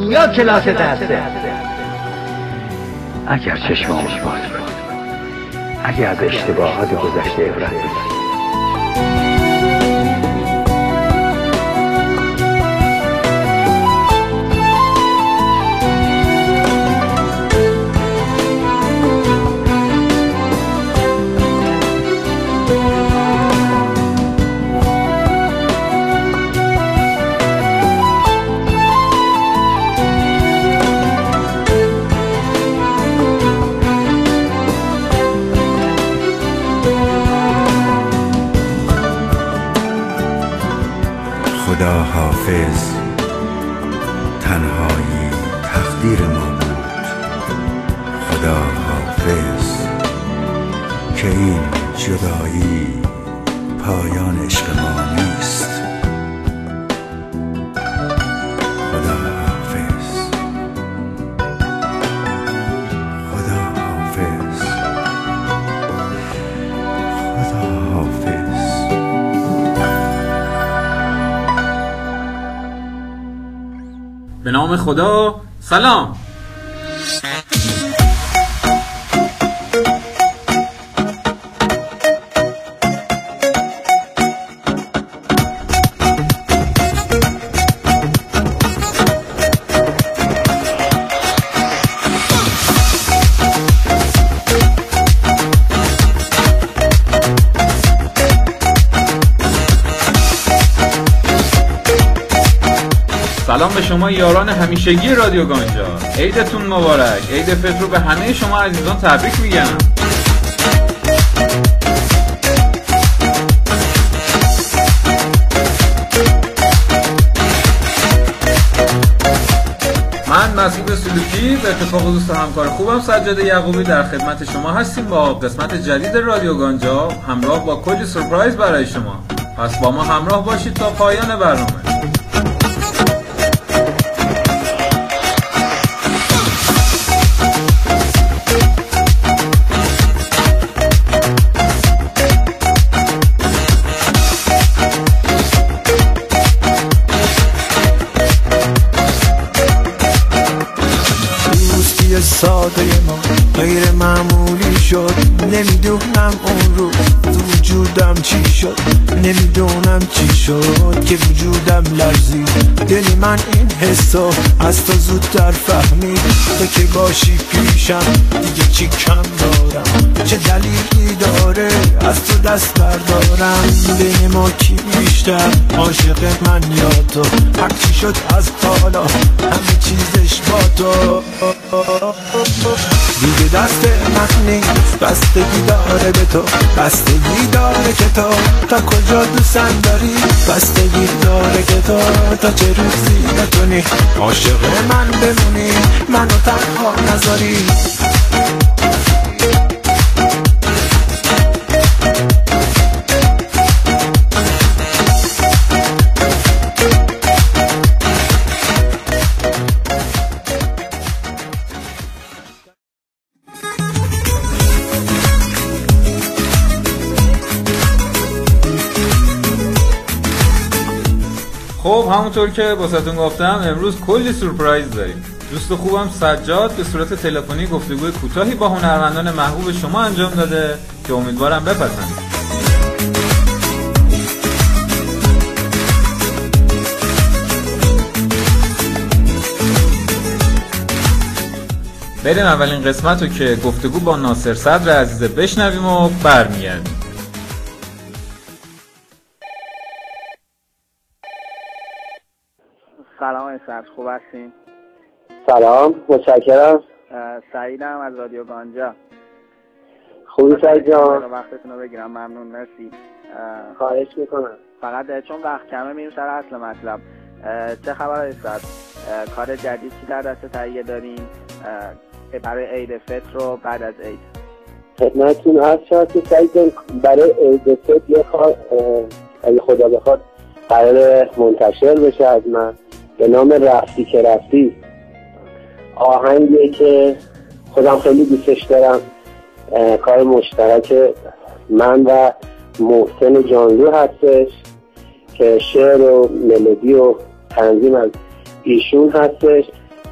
دنیا کلاس دسته. اگر چشمامو باز کنم، اگر از اشتباهات گذشته عبرت بگیرم. خدا حافظ، تنهایی تقدیر ما بود. خدا حافظ که این جدایی پایان عشق ما نیست. خدا حافظ، خدا حافظ، خدا حافظ. به نام خدا. سلام. سلام به شما یاران همیشگی رادیو گانجا. عیدتون مبارک. عید فطر رو به همه شما عزیزان تبریک میگم. من مسعود سلوکی به اتفاق دوست همکار خوبم سجاده یعقوبی در خدمت شما هستیم با قسمت جدید رادیو گانجا، همراه با کلی سورپرایز برای شما. پس با ما همراه باشید تا پایان برنامه. ساده ما غیر معمولی شد. نمیدونم اون روز وجودم چی شد، نمیدونم چی شد که وجودم لرزید. دلی من این حسو از تو زودتر فهمید. تو که باشی پیشم دیگه چی کم دارم، چه دلیلی داره از تو دست بردارم. بین ما کی بیشتر عاشق من یا تو؟ هر چی شد از حالا همه چیزش با تو. دیگه دست من نیست، بستگی داره به تو، بستگی داره که تو تا کجا دوستم داری، بستگی داره که تو تا چه روزی بتونی عاشق من بمونی، منو تنها نذاری. خب همونطور که واسهتون گفتم امروز کلی سورپرایز داریم. دوست خوبم سجاد به صورت تلفنی گفتگوی کوتاهی با هنرمندان محبوب شما انجام داده که امیدوارم بپسندید. بریم اولین قسمت رو که گفتگو با ناصر صدر عزیزه بشنویم و برمیگردیم. سلام استاد، خوب هستین؟ سلام، متشکرم. سعیدم از رادیو گانجا. خوبی سعید جان؟ وقتتون رو بگیرم، ممنون، مرسی. خواهش میکنم. فقط چون وقت کمه میریم سر اصل مطلب. چه خبر استاد؟ کار جدید چی در دست تهیه دارین برای عید فطر رو بعد از عید؟ خدمتتون عرض شد که سعید جان برای عید فطر یه کار اگه خدا بخواد قرار منتشر بشه از من به نام رفتی که رفتی. آهنگی که خودم خیلی دوستش دارم، کار مشترک من و محسن جانلو هستش که شعر و ملودی و تنظیم از ایشون هستش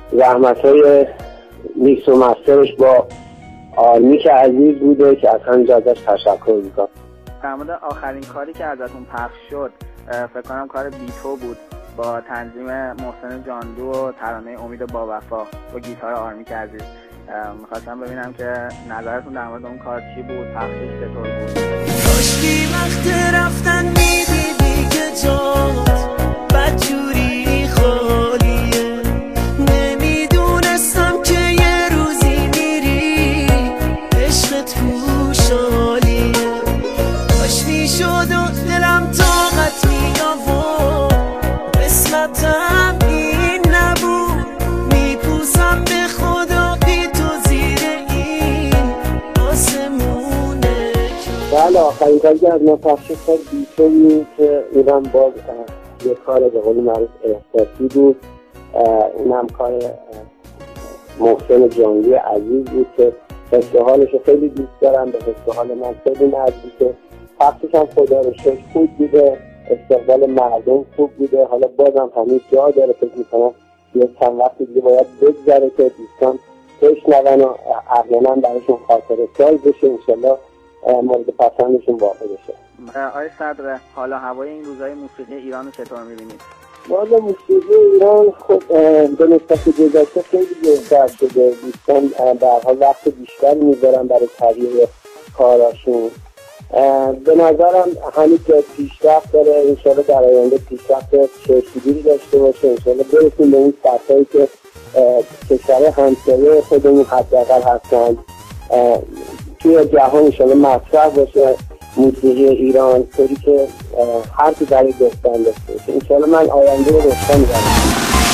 زحمت‌های میکس و مسترش با آرمیک عزیز بوده که از همینجا ازش تشکر میکنم. در مورد آخرین کاری که ازتون پخش شد فکر کنم کار بیتو بود با تنظیم محسن جاندو و ترانه امید با وفا با گیتار آرمیک عزیز. میخواستم ببینم که نظرتون در مورد اون کار چی بود، پخشش چطور بود؟ داشتی وقت رفتن میدیدی که جات بدجوری خالیه، نمیدونستم که یه روزی میری عشقت پوشالیه، کاش میشد و دلم طاقت میآورد، قسمتم این نبود، میپوسم به خدا بی تو زیر این آسمونه. بله آخرین کاری که از ما پخش شد بیتو بود که اونم باز یه کار به قول معروف احساسی بود. اونم کار محسن جانگی عزیز بود که حسحالش رو خیلی دوست دارم، به حسحال من خیلی نزدیکه. پخشش هم خدا رو شکر خوب بوده، استقبال مردم خوب بوده. حالا بازم هنوز جا داره، فکر میکنم یه چند وقت دیگه باید بگذره که دوستان بشنون و احیانا براشون خاطره ساز بشه، انشالله مورد پسندشون واقع بشه. آقای صدر، حالا هوای این روزهای موسیقی ایران رو چطور میبینید؟ والا موسیقی ایران خب به نسبت گذشته خیلی بهتر شده. دوستان در حال وقت بیشتری میذارن برای تغییر کاراشون. به نظرم هنوز پیشرفت داره، انشالله در آینده پیشرفت چشمگیری داشته باشه، انشالله برسیم به اون سطحی که کشور همسایه خودمون حداقل هستن توی جهان انشالله مطرح باشه موسیقی ایران، طوری که هر کی برای گفتن داشته باشه. انشالله من آینده رو روشن می‌بینم.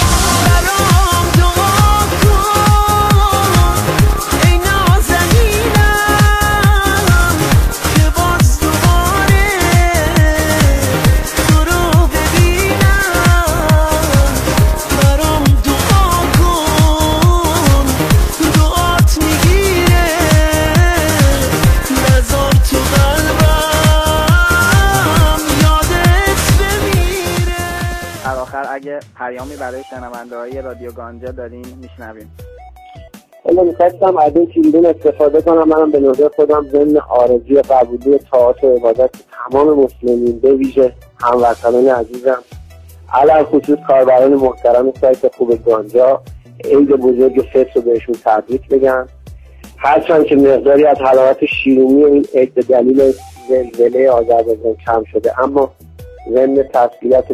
اگه پیامی برای شنونده‌های رادیو گانجا دارین میشنویم. اما میخواستم از این تریبون استفاده کنم، منم به نظر خودم ضمن آرزوی قبولی طاعات و عبادت تمام مسلمین به ویژه هموطنان عزیزم علل خصوص کاربران محترم سایت خوب گانجا عید بزرگ فطر رو بهشون تبریک بگم. هرچند که مقداری از حلاوت شیرینی این عید به دلیل زلزله آذربایجان کم شده، اما ضمن تسلیت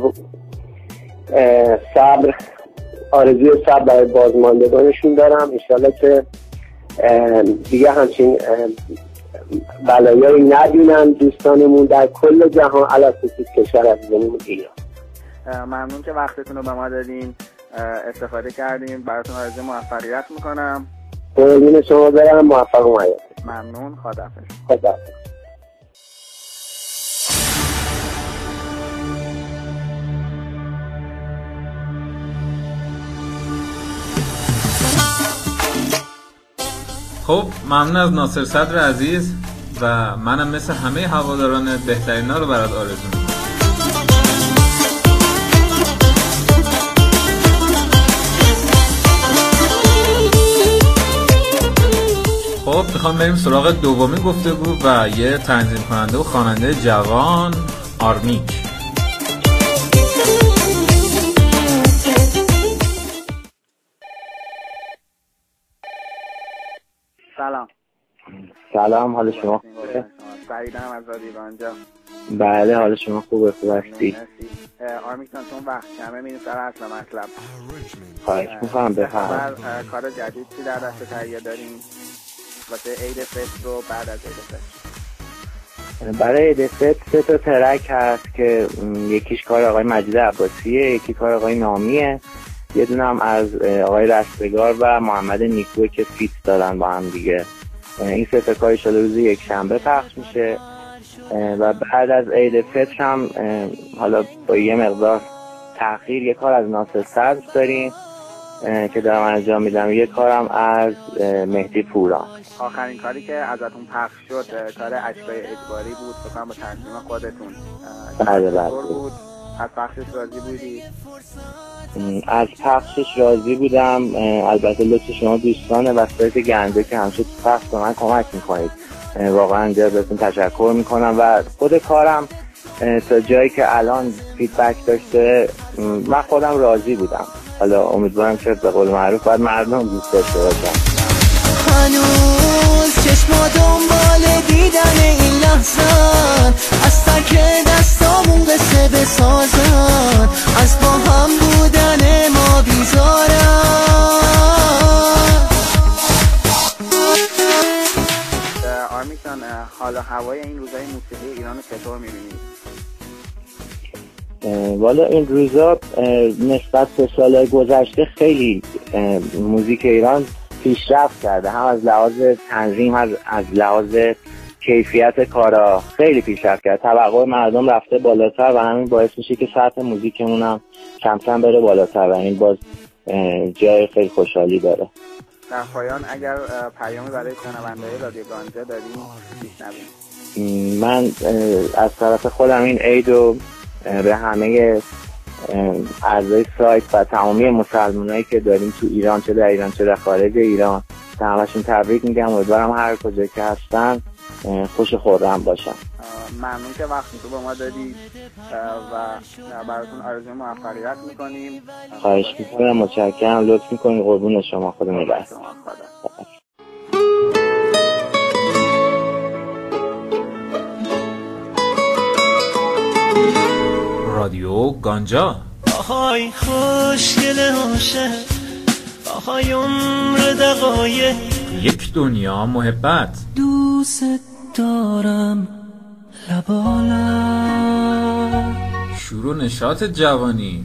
صبر آرزوی صبر برای بازماندگانشون دارم. انشالله که دیگه همچین بلایایی نبینن دوستانمون در کل جهان، علاوه خصوص کشور عزیزمون ایران. ممنون که وقتتون رو به ما دادین، استفاده کردیم، براتون آرزوی موفقیت میکنم. قربون شما برم، موفق و معید. ممنون، خداحافظ. خداحافظ. خب ممنون از ناصر صدر عزیز و منم مثل همه هواداران بهترینا رو برات آرزو می‌کنم. خب میخوام بریم سراغ دومین گفتگو و یه تنظیم کننده و خواننده جوان، آرمیک. سلام، حال شما خوبه؟ سعیدم از رادیو گانجا. بله حال شما خوبه؟ خوب هستی؟ آرمیک جان چون وقت کمه میریم سر اصل مطلب. خواهش می‌کنم بفرمایید. کار جدید چی در دست تهیه دارین واسه عید فطر رو بعد از عید فطر؟ برای عید فطر 3 تا ترک هست که یکیش کار آقای مجید عباسیه، یکی کار آقای نامیه، یه دونه هم از آقای رستگار و محمد نیکوه که فیت دارن با هم دیگه. این 3 تا کار شده روز یک شنبه پخش میشه و بعد از عید فطر هم حالا با یه مقدار تأخیر یه کار از ناصر صدر داریم که دارم انجام میدم، یه کارم از مهدی پوران. آخرین کاری که ازتون پخش شد کار عشقای اجباری بود، فکر کنم با تنظیم خودتون. بله. بود از پخشش راضی بودی؟ از پخشش راضی بودم. البته لطف شما دوستان وسایط گنده که همیشه تو پخش به من کمک میکنید، واقعا اینجا بهتون تشکر میکنم و خود کارم تا جایی که الان فیدبک داشته من خودم راضی بودم. حالا امیدوارم که به قول معروف باید مردم دوست داشته باشن. هنوز چشما دنبال دیدن این لحظن، از تک دستامون قصه بسازن، از با هم بودن ما بیزارن. آرمین جان، حال و هوای این روزهای موسیقی ایران رو چطور می‌بینید؟ والا این روزا نسبت به سالهای گذشته خیلی موزیک ایران پیشرفت کرده، هم از لحاظ تنظیم، از لحاظ کیفیت کارا خیلی پیشرفت کرده. توقع مردم رفته بالاتر و همین باعث میشه که سطح موزیکمون هم کم کم بره بالاتر و این باز جای خیلی خوشحالی داره. در پایان اگر پیامی برای شنونده‌های رادیو گانجا داریم میشنویم. من از طرف خودم این عیدو به همه اعضای سایت و تمامی مسلمانایی که داریم تو ایران، چه در ایران چه در خارج ایران، همشون تبریک میگم. امیدوارم هر کجا که هستن خوش خورم باشن. ممنون که وقتی تو به ما دادی و براتون آرزوی موفقیت میکنیم. خواهش میکنم، متشکرم، لطف میکنید. قربون شما، خدا نگهدار. رادیو گانجا. آهای خوشگل عاشق، آهای عمر دقایق، یک دنیا محبت. دوست دارم لبالم، شروع نشاط جوانی.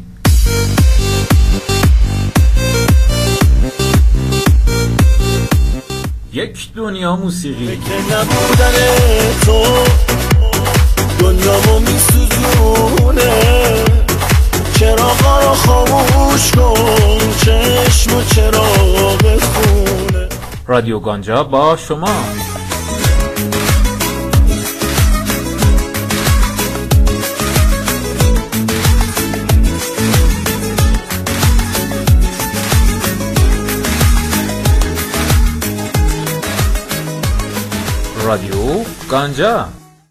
یک دنیا موسیقی. فکر نبودن تو دنیامو میسوزونه، چراغا رو خاموش کن، چشم و چراغ خونه. رادیو گانجا با شما. رادیو گانجا.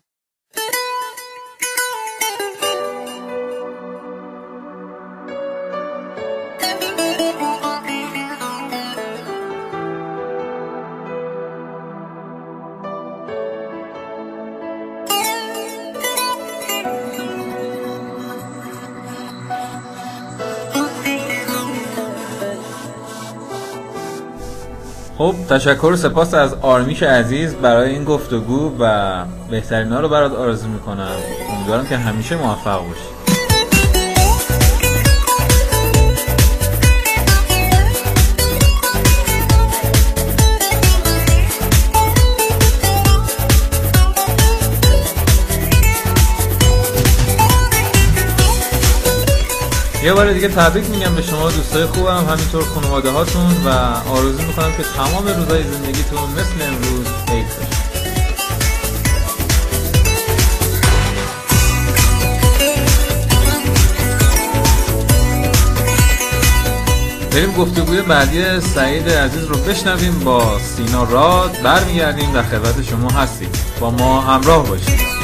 خب تشکر و سپاس از آرمیش عزیز برای این گفتگو و بهترینا رو برات آرزو میکنم. امیدوارم که همیشه موفق باشی. یه بار دیگه تبریک میگم به شما دوستای خوبم، همینطور خانواده هاتون و آرزو میکنم که تمام روزهای زندگیتون مثل امروز عید باشه. بریم گفتگوی بعدی سعید عزیز رو بشنویم با سینا راد. برمیگردیم در خدمت شما هستیم، با ما همراه باشید.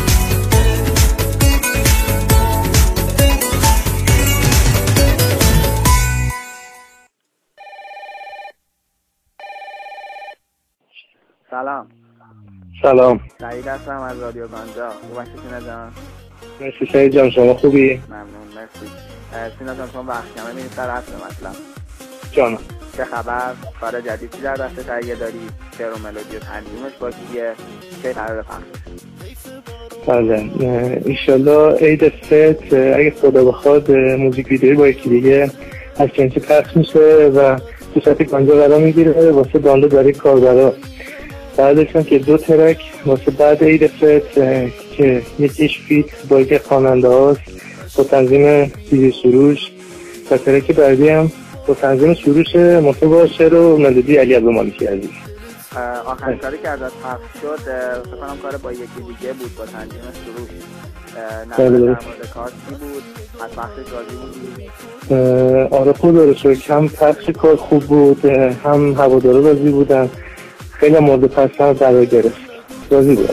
سلام. سعید هستم از رادیو گانجا. خوب هستی سینا جان؟ مرسی سعید جان، شما خوبی؟ ممنون، مرسی. سینا جان شما بخشنامه می‌نویسی در اصل مثلا جانم. چه خبر؟ کار جدیدی در دست تهیه داری؟ شعر و ملودی و تنظیمش با کیه؟ چه قرار پخشش؟ بله، انشالله عید فت اگه خدا بخواد موزیک ویدیوی با یکی دیگه از جنسی پخش میشه و تو سایت گانجا قرار میگیره واسه دانلود برای کاربرا. بعدش هم که 2 ترک واسه بعد عید فت که یکیش فیت با یکی خواننده هاست با تنظیم دیجی سروش و ترک بعدی هم با تنظیم سروش مطرب شعر و ملودی علی عبدالمالکی عزیز. آخرین کاری که ازت پخش شد فکر کنم کار با یکی دیگه بود با تنظیم سروش. نظر در مورد کار چی بود؟ از پخشش راضی بودی؟ آره خود دارش هم پخش کار خوب بود، هم هوادارا راضی بودن، خیلی مورد پسند قرار گرفت، راضی بودن.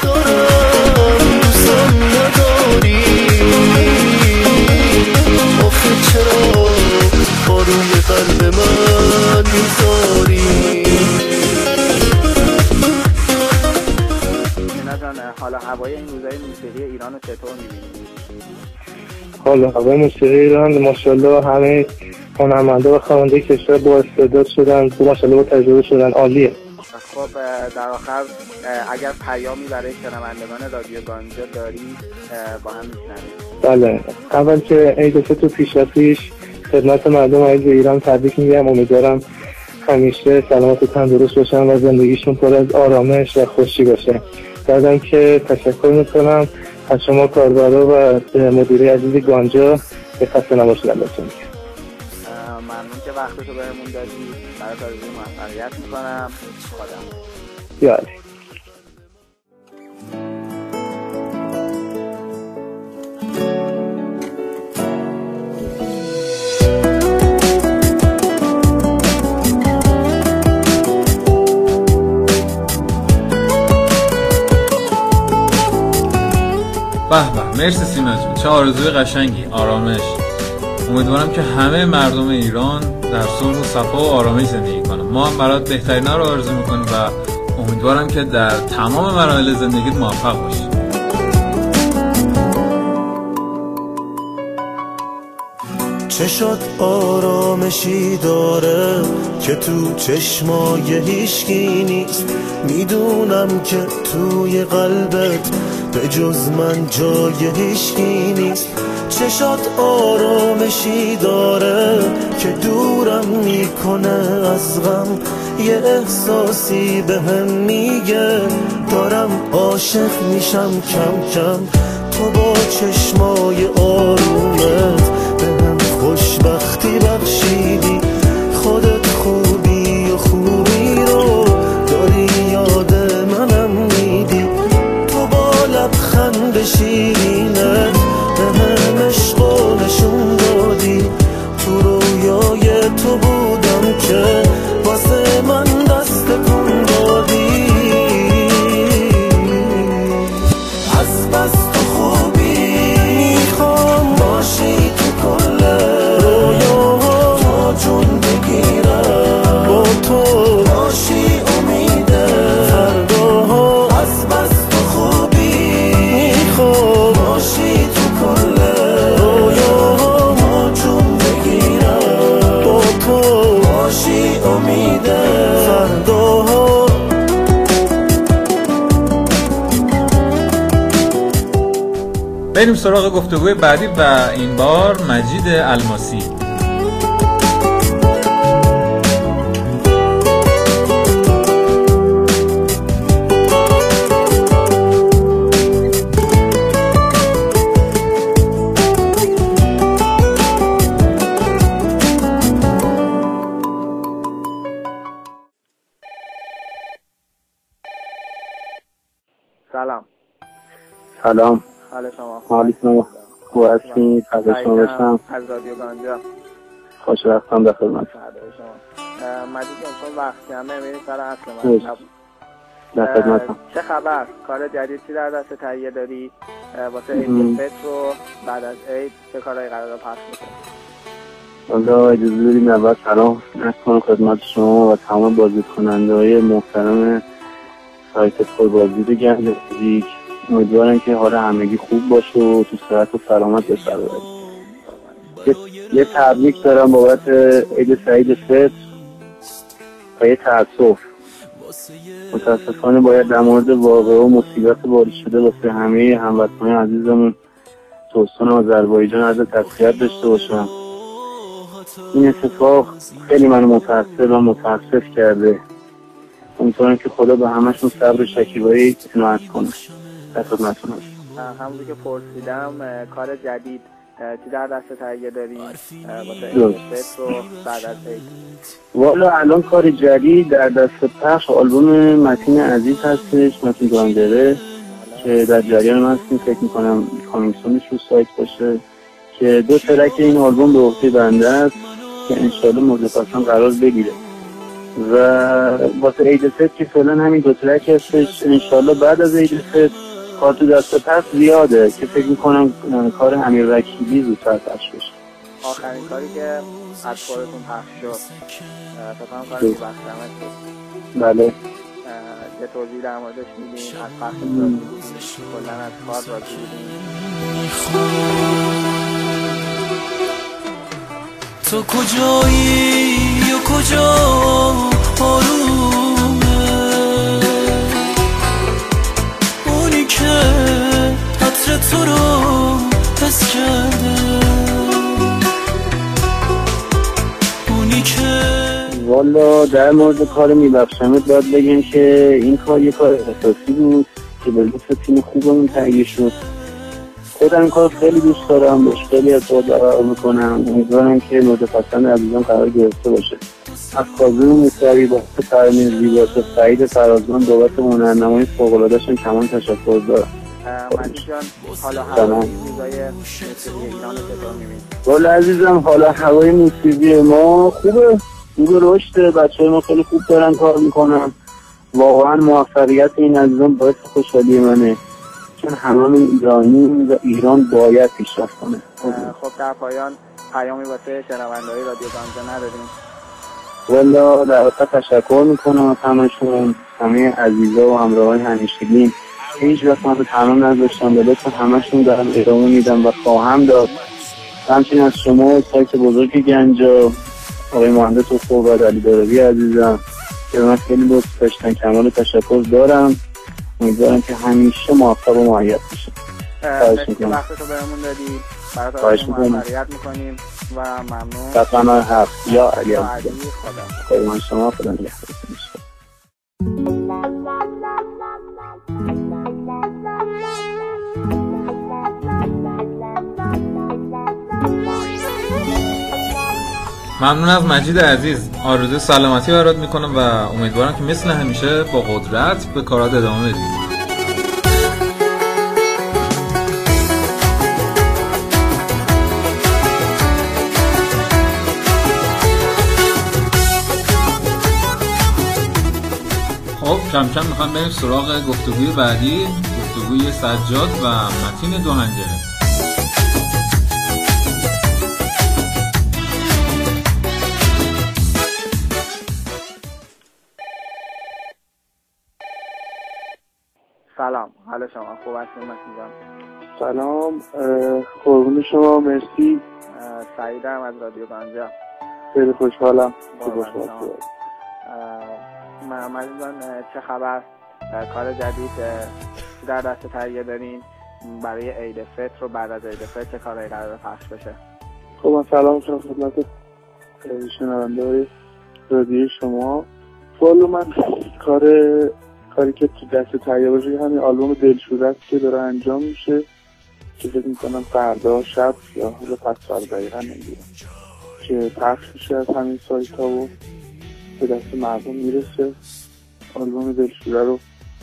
چرا باروی قلب من میذاری؟ حالا هوای این روزهای موسیقی ایران رو چطور می‌بینید؟ حالا هوای موسیقی ایران ماشاءالله همه هنرمندا و خواننده کشور با استعداد شدن، ماشاءالله با تجربه شدن، عالیه. خب در آخر اگر پیامی برای شنوندگان رادیو گانجا داری با هم میشنویم. بله، اول که عید فطر پیش خدمت مردم عزیز ایران تبریک میگم. امیدوارم همیشه سلامت و تندرست باشن و زندگیشون پر از آرامش و خوشی باشه. بعدم که تشکر میکنم از شما کاربرا و مدیره عزیز گانجا، به خسته نباشید. ممنون که وقتتو بهمون دادی. برات آرزوی موفقیت میکنم. خدا یاری. به به، مرسی سینا جون، چه آرزوی قشنگی. آرامش. امیدوارم که همه مردم ایران در صلح و صفا و آرامش زندگی کنن. ما هم برات بهترینا رو آرزو میکنیم و امیدوارم که در تمام مراحل زندگیت موفق باشی. چه شد آرامشی داره که تو چشمای هیچکی نیست. میدونم که توی قلبت به جز من جای هیچکی نیست. چه شد آرامشی داره که دورم میکنه از غم. یه احساسی بهم میگه دارم عاشق میشم کم کم. تو با چشمای آرومت بهم خوشبختی بخشیدی. خودت خوبی و خوبی رو داری یاد منم میدی. تو با لبخند شیرینت بهم عشقو نشون دادی. تو رویای تو بودم که واسه من دست کن دادی. از بس تو خوبی میخوام باشی تو کل رویاها. تا جون بگیرم با تو باشی امیده فرداها. از بس تو خوبی میخوام باشی تو کل رویاها. تا جون بگیرم با تو باشی امیده فرداها. بریم سراغ گفتگوی بعدی و این بار مجید الماسی. سلام. حال شما؟ حالی شما خوب هستین؟ خدا شما باشم. از رادیو گانجا خوشبختم در خدمت شما. مجید جان چون وقت کمه میریم سر اصل مطلب. در خدمتم. چه خبر؟ کار جدید چی در دست تهیه داری؟ واسه عید فطر و بعد از عید چه کارهایی قراره پخش بشه؟ والا اجازه بدید اول سلام کنم خدمت شما و تمام بازدید کننده‌های محترم سایت پربازدید گنج موزیک. امیدوارم که حال همگی خوب باشه و تو صحت و سلامت به سر ببرید. یه تبریک دارم بابت عید سعید فطر و یه تأسف. متاسفانه باید در مورد واقعه و مصیبت وارد شده واسه همه هموطنان عزیزمون تو استان آذربایجان عرض تسلیت داشته باشم. این اتفاق خیلی منو متأثر و متاسف کرده. امیدوارم که خدا به همشون صبر و شکیبایی عنایت کنه. در خدمتتون هستم. همونجوری که پرسیدم کار جدید چی در دست تهیه داری واسه عید فطر و بعد از عید؟ والا الان کار جدید در دست پخش آلبوم متین عزیز هستش، متین گاندره، که در جریان من هستیم، فکر میکنم کامیکسونش رو سایت باشه که 2 ترک این آلبوم به عهده بنده است که انشالله مورد پسند قرار بگیره و واسه عید فطر که فعلا همین 2 ترک هستش. انشالله بعد از عید فطر کار تو دست پس زیاده که فکر میکنم کار امیر وکیلی زودتر پخش بشه. آخرین کاری که از خودتون پخش شد فکر کنم کار بی‌بختمت بود. بله. یه توضیح در موردش میدین؟ از پخش راضی بودین؟ کلاً از کار راضی بودین؟ تو کجایی و کجا آرومه اونی که عطر تو رو حس کرده اونی که والا در مورد کار میبخشمت باید بگم که این کار یه کار اساسی بود که به لطف تیم خوبمون تهیه شد. خودم این کار خیلی دوست دارم، بهش خیلی اعتماد برقرار میکنم. امیدوارم که مورد پسند عزیزان قرار گرفته باشه. از کاظم موسوی با ترانه زیبا سعید فرازمان بابت هنرنمایی فوق‌العاده‌شون تمام تشکر دارم. مجید جان، حالا هوای موسیقی ایران رو چطور می‌بینی؟ والا عزیزم، حالا هوای موسیقی ما خوبه، رشد بچه‌های ما خیلی خوب دارن کار میکنن. واقعا موفقیت این عزیزان باعث خوشحالی منه، چون همه ایرانی و ایران باید پیشرفت کنه. خب در پایان پیامی واسه شنونده‌های رادیو گانجا نداریم؟ والا در واقع تشکر میکنم از همشون، همه عزیزا و همراهان همیشگیم. هیچ وقت من تنها نذاشتم، به لطف همشون دارم ادامه میدم و خواهم داد. همچنین از شما سایت بزرگ گنجا، آقای مهندس خوب و علی داروی عزیزم که من خیلی لطف داشتن، کمال تشکر دارم. امیدوارم که همیشه موفق و مؤید بشه. مرسی که وقتتو بهمون دادی. برات موفقیت میکنیم و ممنون. قطعا هست یا علی عزیزم. خدا من شما خدا نگهدارتون. ممنون از مجید عزیز. آرزوی سلامتی برات میکنم و امیدوارم که مثل همیشه با قدرت به کارات ادامه بدی. خب کم کم میخوام بریم سراغ گفتگوی بعدی، گفتگوی سجاد و متین دوهنجره. سلام، حال شما خوب هستین متین جان؟ سلام، قربون شما، مرسی. سعیدم از رادیو گانجا. خیلی خوشحالم. متین جان چه خبر؟ کار جدید در دست تهیه دارین برای عید فطر و بعد از عید فطر چه کارهایی قراره پخش بشه؟ خب من سلام شما خدمت شنونده‌های رادیو شما. والا من کاری که تو دست تهیه باشه همین آلبوم دلشوره است که داره انجام میشه که فکر میکنم فردا شب یا حالا پس فردا دقیقا نمیدونم که پخش میشه از همین سایت ها و به دست مردم میرسه. آلبوم دلشوره رو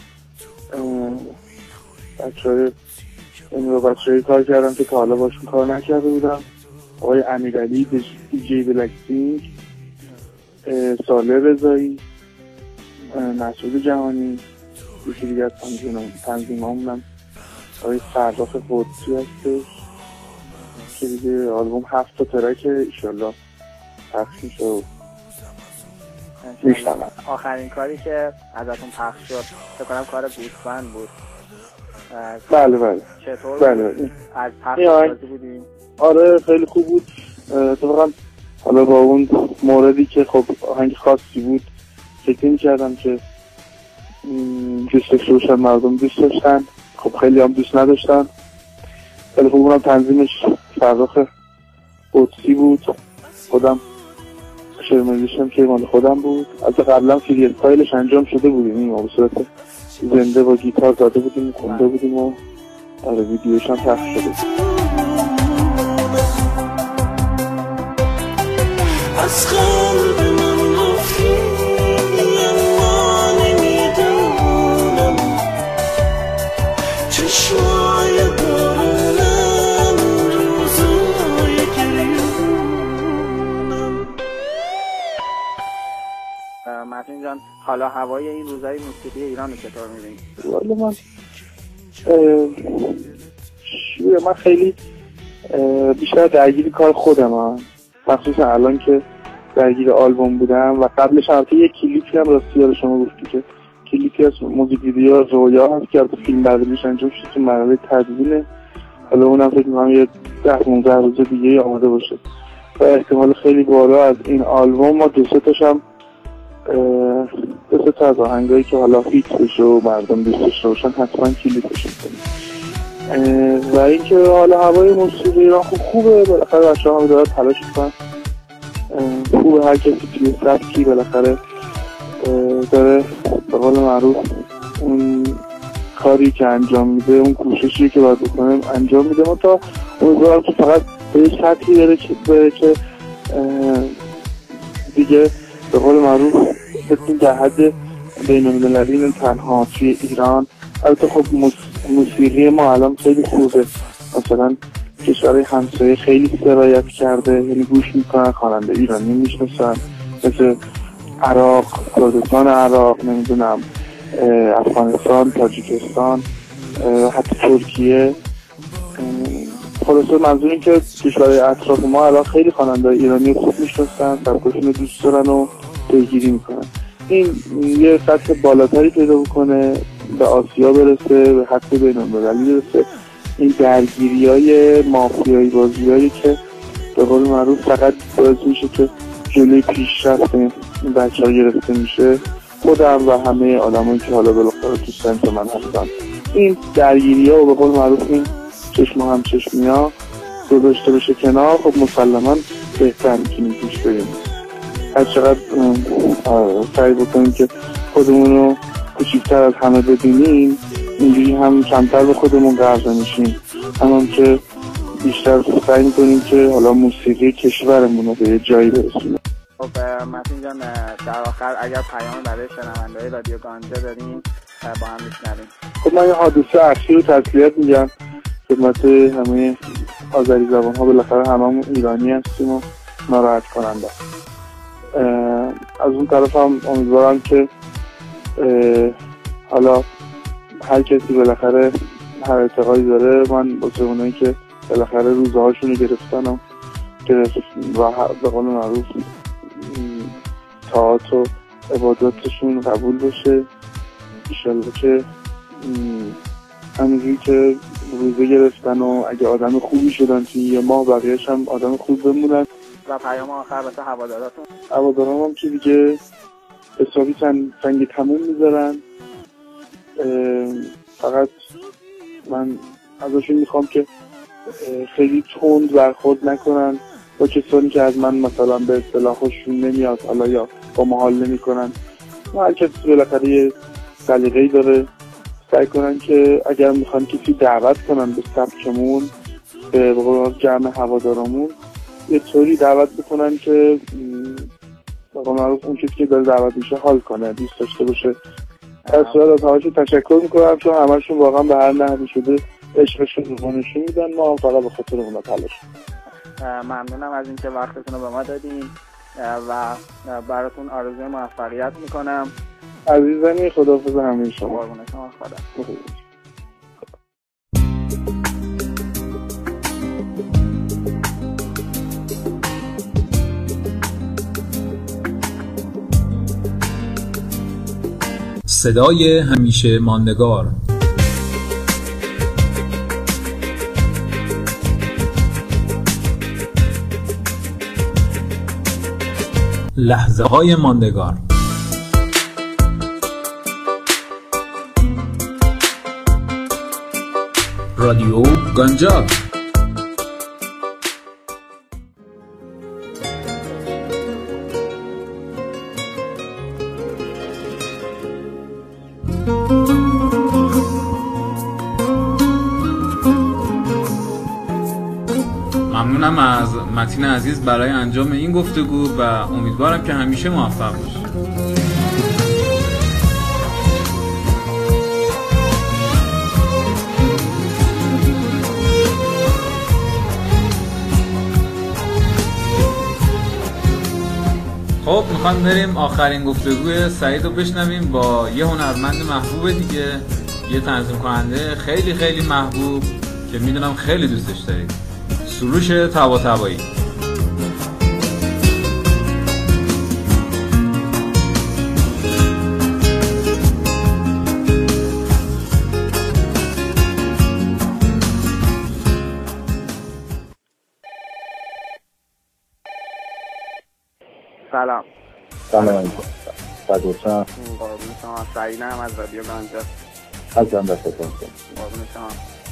بچه‌های کار کردم که تا حالا باشون کار نکرده بودم، آقای امیرعلی دیجی بلکسینگ، ساله رضایی، مسعود جهانی، یکی دیگه از تنظیمامونم آقای فرخ قدسی هستش که دیگه آلبوم 7 تا ترک ایشالله پخش میشه و میشنم. آخرین کاری که ازتون پخش شد فکر کنم کار گوسفند بود. بله چطور بله. از پخش راضی بودین؟ آره خیلی خوب بود. اتفاقا حالا با اون موردی که خب آهنگ خاصی بود فکر می‌کردم که دوست داشتن، مردم دوست داشتن، خب خیلی هم دوست نداشتن. خیلی خوب اونم تنظیمش فرخ قدسی بود، خودم شرمندیشم که مال خودم بود. از قبلا فیلم فایلش انجام شده بودیم، ما به صورت زنده با گیتار زده بودیم، خونده بودیم و آره ویدیوش هم پخش شده بود. از قلب من گفتی اما نمیدونم چه جان حالا هوای این روزهای موسیقی ایران رو چطور می‌بینید؟ والا من خیلی بیشتر درگیر کار خودم، مخصوصا الان که درگیر آلبوم بودم و قبلش هم یه کلیپی هم راستی یاد شما گفتی که کلیپی از موزیک ویدیو رویا هست که فیلم برداریش انجام شده تو مرحله تدوینه. حالا اونم فکر می‌کنم یه 10-15 روز دیگه آماده باشه و احتمال خیلی بالا از این آلبوم ما 2-3 تاشم 2-3 تا از آهنگایی که حالا هیت بشه و مردم دوستش باشن حتما کلیپش می‌کنیم. و اینکه حالا هوای موسیقی ایران خوبه، بالاخره بچه‌ها هم دارن تلاش می‌کنن، خوبه، هر کسی توی سبکی بالاخره داره به قول معروف اون کاری که انجام میده، اون کوششی که باید بکنه انجام میده. من تا امیدوارم که فقط به یه سطحی بره که دیگه به قول معروف بتونیم در حد بین‌المللی تنها توی ایران. البته خب موسیقی ما الان خیلی خوبه، مثلا کشورهای همسایه خیلی سرایت کرده، یعنی گوش میکنن، خواننده ایرانی میشناسن، مثل عراق، کردستان عراق، نمیدونم افغانستان، تاجیکستان، حتی ترکیه. خلاصه منظور این که کشورهای اطراف ما الان خیلی خواننده ایرانی خوب میشناسن، سبکاشون رو دوست دارن و پیگیری میکنن. این یه سطح بالاتری پیدا بکنه، به آسیا برسه، به حد بین‌المللی برسه. این درگیری‌های مافیایی بازیایی که به قول معروف فقط باعث میشه که جلوی پیشرفت این بچه‌ها گرفته میشه. خودم و همه آدمایی که حالا بالاخره تو سنت من هستن، این درگیری‌ها و به قول معروف این چشم هم چشمیا گذاشته بشه کنار، خب مسلماً بهتر میتونیم پیش بریم. هر چقدر سعی بکنیم که خودمون رو کوچیک‌تر از همه ببینیم، اینجوری هم کمتر به خودمون قرض میشیم، همون که بیشتر سعی میکنیم که حالا موسیقی کشورمون رو به یه جایی برسونیم. خب متین جان، در آخر اگر پیام برای شنونده‌های رادیو گانجا دارین با هم میشنویم. خب من یه حادثه اخیر رو تسلیت میگم خدمت همه آذری زبان ها، بالاخره هممون ایرانی هستیم و ناراحت کننده. از اون طرف هم امیدوارم که حالا هر کسی بالاخره هر اعتقادی داره، من واسه اونایی که بالاخره روزهاشون رو گرفتن و به قول معروف طاعات و عباداتشون قبول بشه. انشالله که همینجوری که روزه گرفتن و اگه آدم خوبی شدن توی یه ماه، بقیه‌اش هم آدم خوب بمونن. و پیام آخر واسه هواداراتون؟ هوادارام هم که دیگه حسابی سنگ تموم میذارن، فقط من ازشون میخوام که خیلی تند برخورد نکنن با کسانی که از من مثلا به اصطلاح خوششون نمیاد حالا یا با ما حال نمیکنن. هر کسی بالاخره یه سلیقه‌ای داره، سعی کنن که اگر میخوان کسی دعوت کنن به سبکمون، به جمع هوادارمون، یه طوری دعوت بکنن که به قول معروف اون کسی که داره دعوت میشه حال کنه، دوست داشته باشه. از همه‌شون تشکر میکنم چون همه‌شون واقعا به هر نحوی شده عشقشون رو نشون میدن، ما فقط به خاطر اونا تلاش. ممنونم از اینکه وقتتون رو به ما دادین و براتون آرزوی موفقیت میکنم. عزیزانی، خداحافظ همه شما. قربون شما، خدا. صدای همیشه ماندگار. لحظه های ماندگار. رادیو گانجا. ممنونم از متین عزیز برای انجام این گفتگو و امیدوارم که همیشه موفق باشید. خب میخوام بریم آخرین گفتگوی سعید رو بشنویم با یه هنرمند محبوب دیگه، یه تنظیم کننده خیلی خیلی محبوب که میدونم خیلی دوستش دارید، سروش طباطبایی. سلام. سلام. قربون شما. سعیدم از رادیو گانجا. از هم دستتون. قربون شما.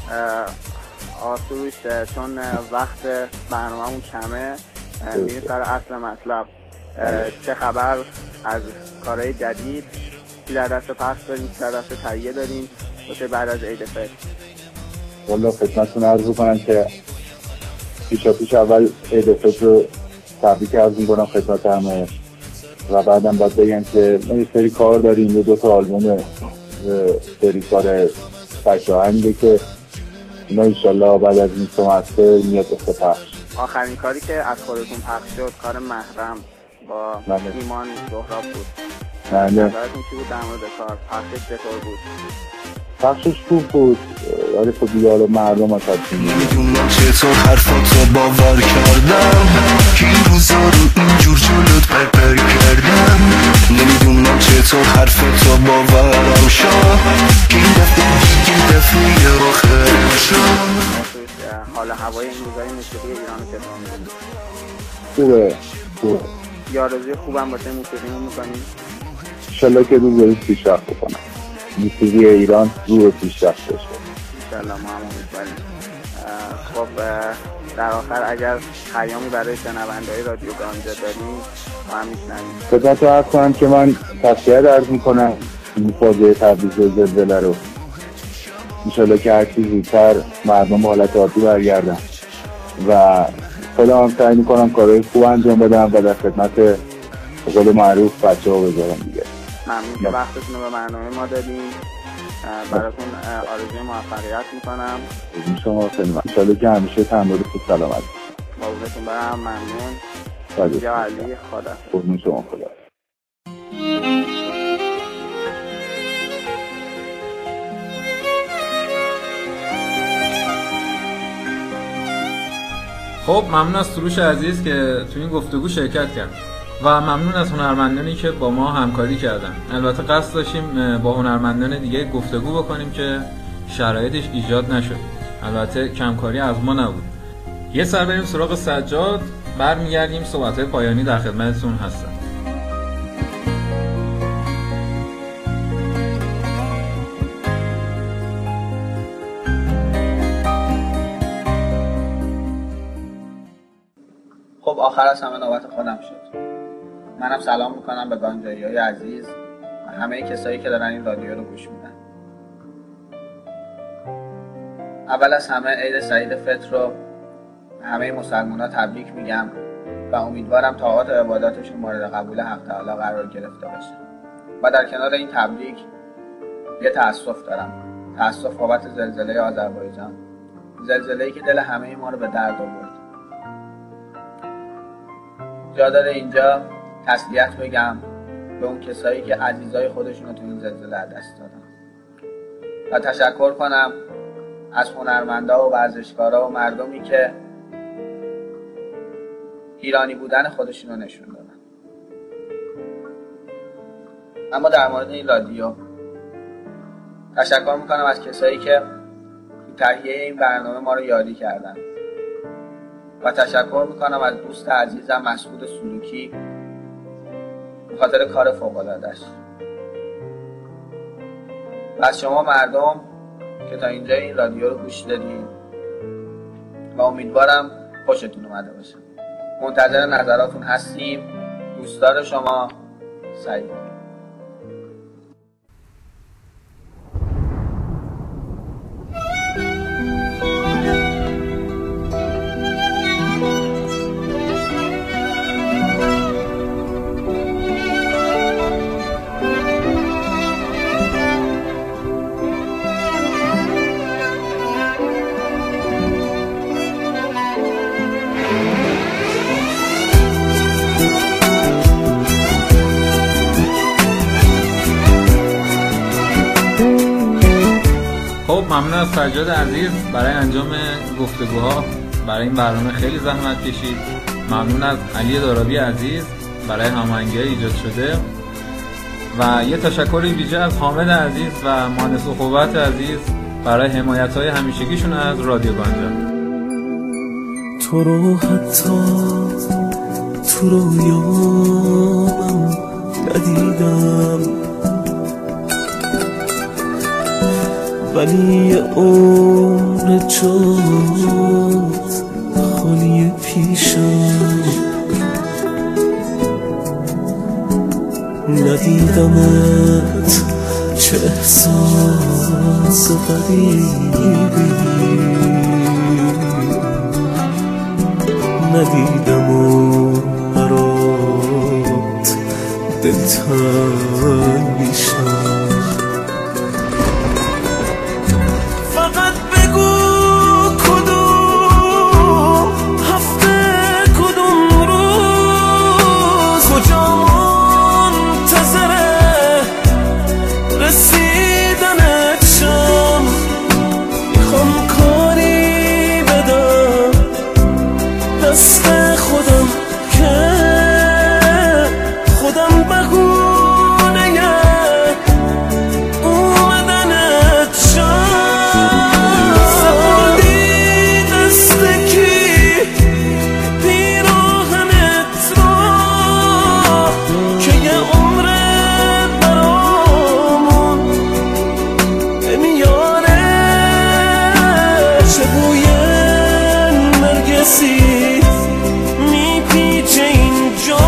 سروش، چون وقت برنامه‌مون کمه میریم سر اصل مطلب. چه خبر از کارهای جدید؟ چی در دست پخش داریم؟ چی در دست تهیه داریم واسه بعد از عید فطر؟ والا خدمتتون عرض کنم که پیش اول عید فطر رو تبریک عرض می‌کنم خدمت همه و بعدم باید بگم که ما یه سری کار داریم، یه 2 آلبوم سری کار فشاهنگه که اینا انشالله بعد از این سمستر میاد به پخش. آخرین کاری که از خودتون پخش شد کار محرم با ایمان سهراب بود. نظرتون چی بود در مورد کار؟ پخشش چطور بود؟ پخشش خوب بود، ولی خب دیگه حالا مردم تصمیم نمیدونم چطور حرفاتو باور کردم، کی روزا رو اینجور جلوت پرپر کردم. نمیدونم چطور حرفاتو باورم شد، کی دفعه آخر شد. حال هوای این روزای موسیقی ایران چطور خوبه؟ می‌بینی؟ یه آرزوی خوبم واسه موسیقیمون می‌کنیم. انشالله که روز دارید پیشرفت بکنم، موسیقی ایران رو پیشرفت بشه. انشالله ما هم امیدواریم. خب در آخر اگر پیامی برای شنونده‌های رادیو گانجا داریم ما هم میشنویم. خدمت رو عرض کنم که من تسلیت عرض میکنم این فاجعه تبریز زلزله رو. انشالله که هرچی زودتر مردم حالت عادی برگردن و خودم هم سعی میکنم کارهای خوب انجام بدم و در خدمت به قول معروف بچه‌ها بذارم دیگه. ممنون که وقتتون رو به برنامه ما دادیم. براتون آرزوی موفقیت میکنم. شما خیلی ممنون. انشالله که همیشه تندرست و سلامت باشید. قربونتون برم. ممنون. یا علی، خدا. قربون شما، خدا. خب ممنون از سروش عزیز که تو این گفتگو شرکت کرد و ممنون از هنرمندانی که با ما همکاری کردن. البته قصد داشتیم با هنرمندان دیگه گفتگو بکنیم که شرایطش ایجاد نشد، البته کمکاری از ما نبود. یه سر بریم سراغ سجاد، برمیگردیم صحبت‌های پایانی در خدمتتون هستم. خب آخر از همه نوبت خودم شد. منم سلام میکنم به گانجایی‌های عزیز و همه کسایی که دارن این رادیو رو گوش میدن. اول از همه عید سعید فطر رو همه مسلمان‌ها تبریک میگم و امیدوارم طاعات و عباداتشون مورد قبول حق تعالی قرار گرفته باشه. و در کنار این تبریک یه تأسف دارم. تأسف بابت زلزله آذربایجان. زلزله‌ای که دل همه ما رو به درد آورد. جا داره اینجا تسلیت بگم به اون کسایی که عزیزای خودشون رو تو این زلزله از دست دادن و تشکر کنم از هنرمندا و ورزشکارا و مردمی که ایرانی بودن خودشون رو نشون دادن. اما در مورد این رادیو تشکر میکنم از کسایی که تهیه این برنامه ما رو یاری کردن و تشکر میکنم از دوست عزیزم مسعود سلوکی به خاطر کار فوق‌العاده‌اش و از شما مردم که تا اینجا این رادیو رو گوش دادین و امیدوارم خوشتون اومده باشه. منتظر نظراتون هستیم. دوستدار شما، سعید. ممنون از سجاد عزیز برای انجام گفتگوها. برای این برنامه خیلی زحمت کشید. ممنون از علی دارابی عزیز برای هماهنگی‌های ایجاد شده و یه تشکر ویژه از حامد عزیز و مهندس اخوت عزیز برای حمایت‌های همیشگیشون از رادیو گانجا. تو رو حتی تو رویام ندیدم، ولی عمر جات خالی پیشم. ندیدمت چه احساس غریبی، ندیدم و برات دلتنگ میشم. فقط بگو کدوم هفته کدوم روز کجا منتظره رسیدنت شم. میخوام کاری بدم دست خودم که خودم بهونه اومدنت شم. سپردی دست کی پیراهنت را که یه عمر برامون نمیاره. چه بوی نرگسی میپیچه اینجا،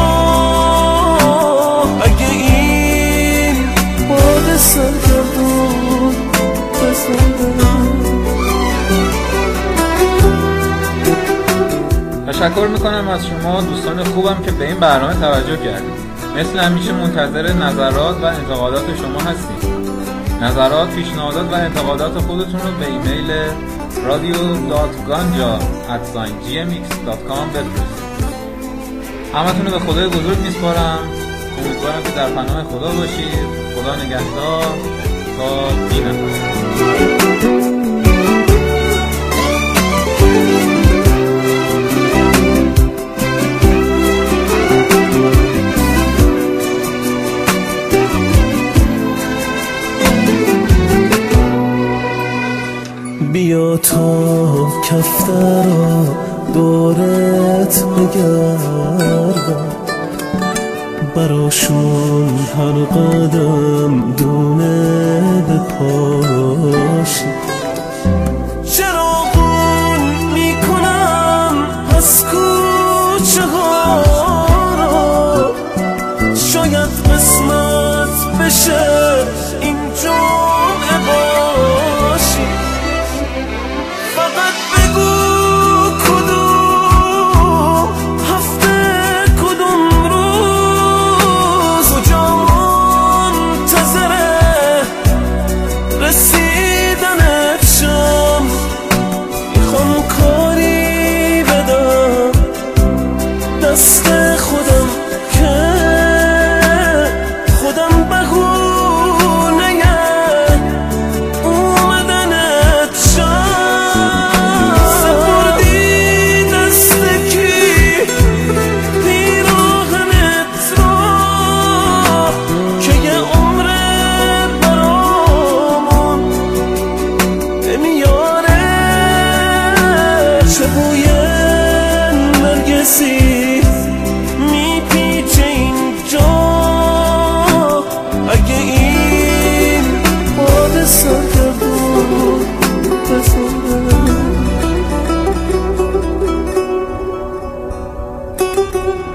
اگه این باد سرگردون بزنه. تشکر میکنم از شما دوستان خوبم که به این برنامه توجه کردید. مثل همیشه منتظر نظرات و انتقادات شما هستیم. نظرات، پیشنهادات و انتقادات خودتون رو به ایمیل radio.ganja@gmx.com بفرستید. همتون رو به خدای بزرگ میسپارم. امیدوارم که در پناه خدا باشید. خدا نگهدار تا بینم. بیا تا کفترا دورت بگردم، براشون هر قدم دونه بپاشی. چراغون میکنم از کوچه ها را، شاید قسمت بشه این جمعه باشی. فقط بگو کدوم هفته کدوم روز کجا منتظره رسیدنت شم. میخوام کاری بدم دست خودم که خودم بهونه اومدنت شم. سپردی دست کی پیراهنت را که یه عمر برامون نمیاره. چه بوی نرگسی میپیچه اینجا، اگه این باد سرگردون بزنه.